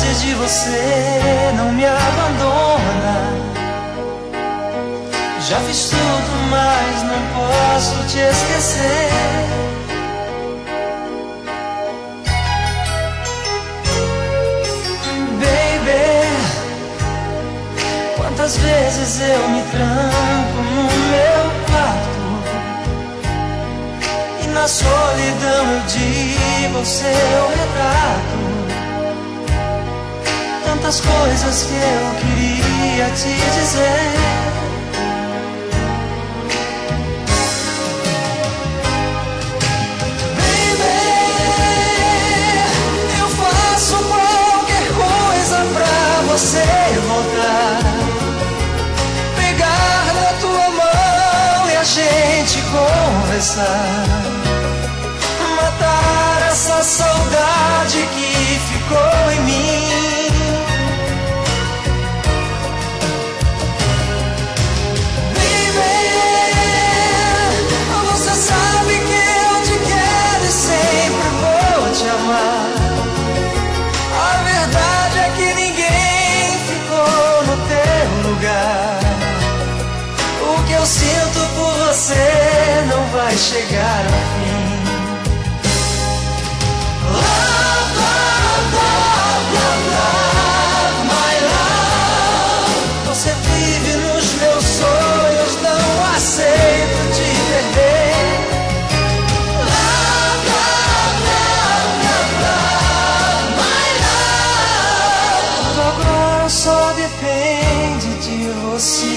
saudade de você não me abandona. Já fiz tudo, mas não posso te esquecer. Baby, quantas vezes eu me tranco no meu quarto e na solidão eu digo seu retrato. Tantas coisas que eu queria te dizer. Baby, eu faço qualquer coisa pra você voltar, pegar na tua mão e a gente conversar, matar essa saudade que ficou em mim. A verdade é que ninguém ficou no teu lugar. O que eu sinto por você não vai chegar ao fim. Love, love, love, love, love, my love. Você vive nos meus sonhos, não aceito te perder. Só depende de você.